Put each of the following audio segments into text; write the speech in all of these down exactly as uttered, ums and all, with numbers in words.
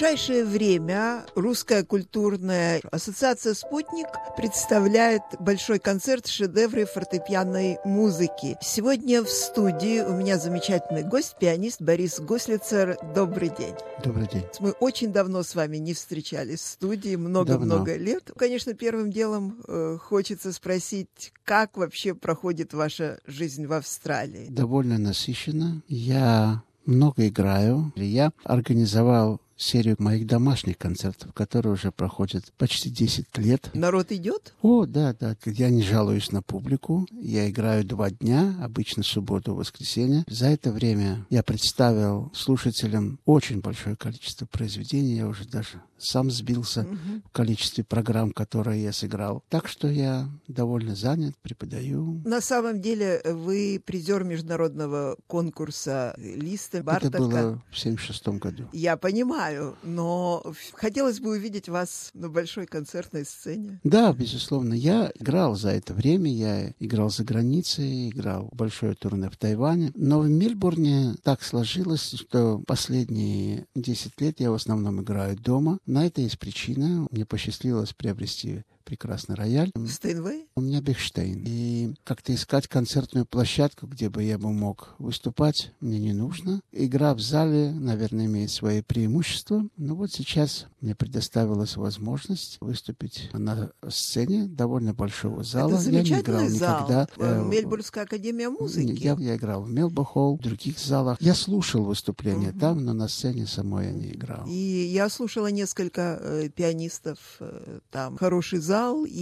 ближайшее время Русская культурная ассоциация «Спутник» представляет большой концерт шедевры фортепианной музыки. Сегодня в студии у меня замечательный гость, пианист Борис Гуслицер. Добрый день. Добрый день. Мы очень давно с вами не встречались в студии, много-много лет. Конечно, первым делом э, хочется спросить, как вообще проходит ваша жизнь в Австралии? Довольно насыщенно. Я много играю. Я организовал серию моих домашних концертов, которые уже проходят почти десять лет. Народ идет? О, да, да. Я не жалуюсь на публику. Я играю два дня, обычно субботу, воскресенье. За это время я представил слушателям очень большое количество произведений. Я уже даже сам сбился угу. в количестве программ, которые я сыграл. Так что я довольно занят, преподаю. На самом деле вы призер международного конкурса Листа Бартака. Это было в семьдесят шестом году. Я понимаю. Но хотелось бы увидеть вас на большой концертной сцене. Да, безусловно. Я играл за это время. Я играл за границей, играл большое турне в Тайване. Но в Мельбурне так сложилось, что последние десять лет я в основном играю дома. На это есть причина. Мне посчастливилось приобрести прекрасный рояль. Стейнвей? У меня Бехштейн. И как-то искать концертную площадку, где бы я бы мог выступать, мне не нужно. Игра в зале, наверное, имеет свои преимущества. Но вот сейчас мне предоставилась возможность выступить на сцене довольно большого зала. Это замечательный я не играл зал. Никогда. Мельбурнская академия музыки. Я, я играл в Мелба-холл, в других залах. Я слушал выступления угу. там, но на сцене самой я не играл. И я слушала несколько э, пианистов э, там. Хороший зал.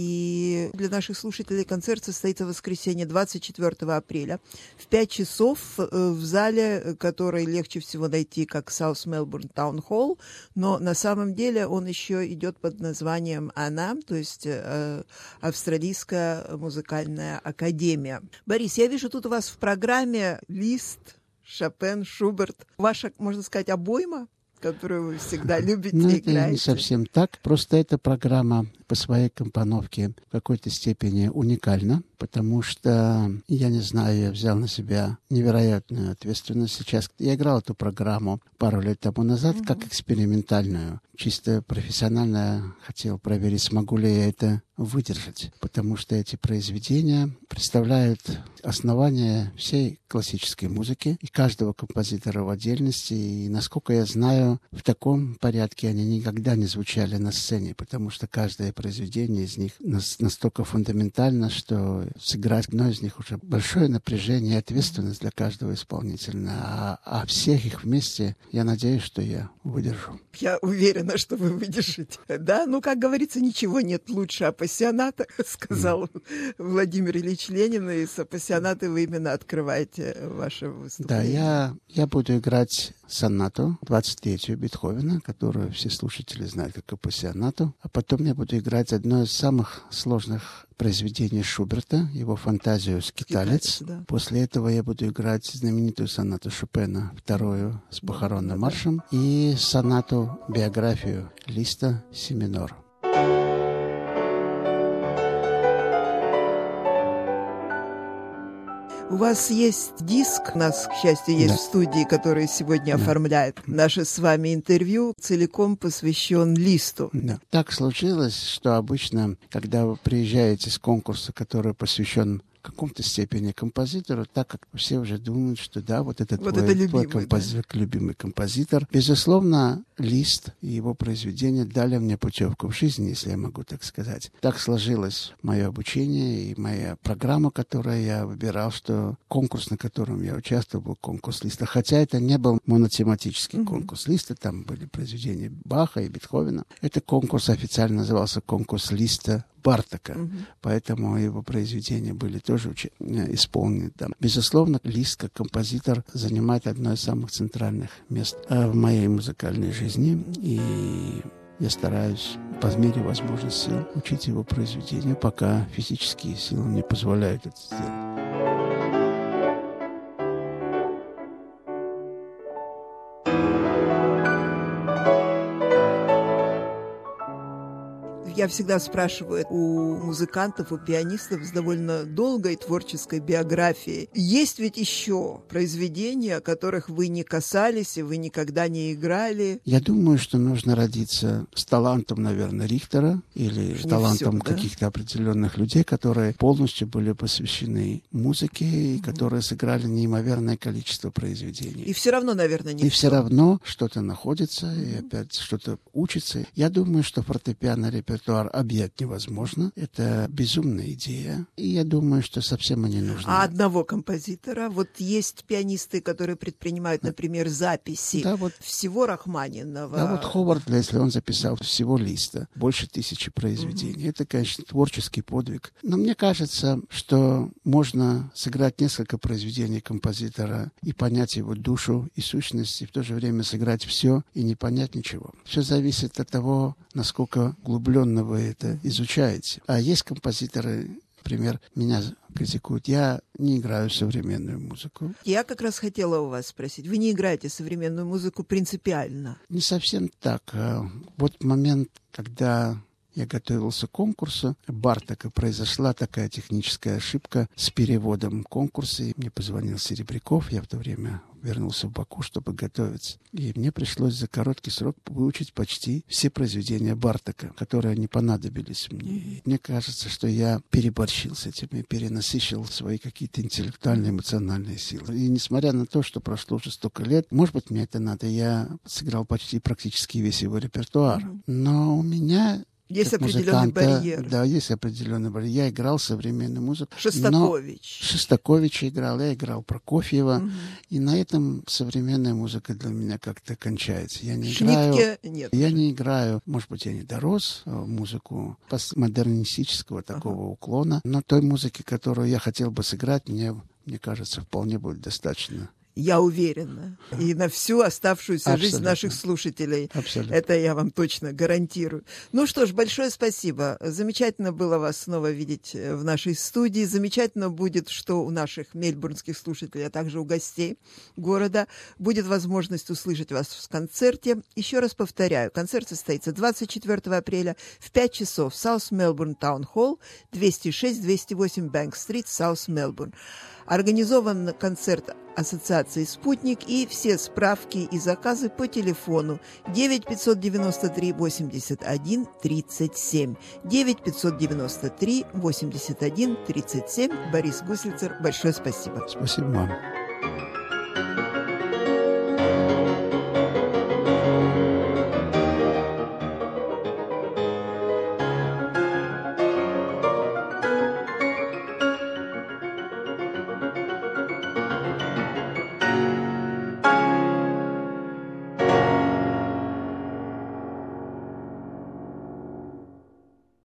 И для наших слушателей концерт состоится в воскресенье двадцать четвёртого апреля в пять часов в зале, который легче всего найти как South Melbourne Town Hall, но на самом деле он еще идет под названием АНА, то есть э, Австралийская музыкальная академия. Борис, я вижу тут у вас в программе Лист, Шопен, Шуберт. Ваша, можно сказать, обойма, которую вы всегда любите ну, играть. Это не совсем так. Просто эта программа по своей компоновке в какой-то степени уникальна, потому что, я не знаю, я взял на себя невероятную ответственность. Сейчас я играл эту программу пару лет тому назад mm-hmm. как экспериментальную. Чисто профессионально хотел проверить, смогу ли я это выдержать, потому что эти произведения представляют основание всей классической музыки и каждого композитора в отдельности. И, насколько я знаю, в таком порядке они никогда не звучали на сцене, потому что каждое произведение из них настолько фундаментально, что сыграть одно из них уже большое напряжение и ответственность для каждого исполнителя. А, а всех их вместе, я надеюсь, что я выдержу. Я уверена, что вы выдержите. Да, ну, как говорится, ничего нет лучше апассионата, сказал mm. Владимир Ильич Ленин, и с апассионатой вы именно открываете ваше выступление. Да, я, я буду играть сонату двадцать третью Бетховена, которую все слушатели знают как апассионату, а потом я буду играть одно из самых сложных произведений Шуберта, его фантазию «Скиталец». Скиталец, да. После этого я буду играть знаменитую сонату Шопена, вторую с похоронным да, маршем, да. и сонату биографию Листа си минор. У вас есть диск, у нас, к счастью, есть да. в студии, который сегодня да. оформляет наше с вами интервью, целиком посвящен Листу. Да. Так случилось, что обычно, когда вы приезжаете с конкурса, который посвящен в каком-то степени композитору, так как все уже думают, что да, вот это вот твой, это любимый, твой компози- да. любимый композитор. Безусловно, Лист и его произведения дали мне путевку в жизнь, если я могу так сказать. Так сложилось мое обучение и моя программа, которую я выбирал, что конкурс, на котором я участвовал, был конкурс Листа. Хотя это не был монотематический uh-huh. конкурс Листа, там были произведения Баха и Бетховена. Этот конкурс официально назывался конкурс Листа Бартака, uh-huh. поэтому его произведения были тоже уч... исполнены там. Безусловно, Лист как композитор занимает одно из самых центральных мест в моей музыкальной жизни, и я стараюсь по мере возможности учить его произведения, пока физические силы не позволяют это сделать. Я всегда спрашиваю у музыкантов, у пианистов с довольно долгой творческой биографией. Есть ведь еще произведения, которых вы не касались и вы никогда не играли? Я думаю, что нужно родиться с талантом, наверное, Рихтера или с Не талантом всё, да? каких-то определенных людей, которые полностью были посвящены музыке и которые сыграли неимоверное количество произведений. И все равно, наверное, не И всё. все равно что-то находится, и опять что-то учится. Я думаю, что фортепиано репертуар объять невозможно. Это безумная идея. И я думаю, что совсем и не нужно. А одного композитора? Вот есть пианисты, которые предпринимают, например, записи Да, вот, всего Рахманинова. да, вот Ховард, если он записал всего листа, больше тысячи произведений. Это, конечно, творческий подвиг. Но мне кажется, что можно сыграть несколько произведений композитора и понять его душу и сущность, и в то же время сыграть все и не понять ничего. Все зависит от того, насколько углубленно вы это изучаете. А есть композиторы, например, меня критикуют, я не играю современную музыку. Я как раз хотела у вас спросить, вы не играете современную музыку принципиально? Не совсем так. Вот момент, когда я готовился к конкурсу Бартока, произошла такая техническая ошибка с переводом конкурса. И мне позвонил Серебряков, я в то время вернулся в Баку, чтобы готовиться. И мне пришлось за короткий срок выучить почти все произведения Бартока, которые не понадобились мне. И мне кажется, что я переборщил с этим и перенасыщил свои какие-то интеллектуальные, эмоциональные силы. И несмотря на то, что прошло уже столько лет, может быть, мне это надо, я сыграл почти практически весь его репертуар. Но у меня... Есть как определенный музыканта, барьер. Да, есть определенный барьер. Я играл современную музыку. Шостакович. Но Шостаковича играл, я играл Прокофьева. Угу. И на этом современная музыка для меня как-то кончается. Я не Шнитке играю... нет. Я не играю, может быть, я не дорос в музыку постмодернистического такого ага. уклона, но той музыки, которую я хотел бы сыграть, мне, мне кажется, вполне будет достаточно. Я уверена. И на всю оставшуюся Абсолютно. жизнь наших слушателей. Абсолютно. Это я вам точно гарантирую. Ну что ж, большое спасибо. Замечательно было вас снова видеть в нашей студии. Замечательно будет, что у наших мельбурнских слушателей, а также у гостей города будет возможность услышать вас в концерте. Еще раз повторяю, концерт состоится двадцать четвёртого апреля в пять часов в South Melbourne Town Hall, двести шесть двести восемь Bank-стрит, South Melbourne. Организован концерт Ассоциации «Спутник», и все справки и заказы по телефону девять пятьсот девяносто три восемьдесят один тридцать семь. девять пятьсот девяносто три восемьдесят один тридцать семь. Борис Гуслицер, большое спасибо. Спасибо вам.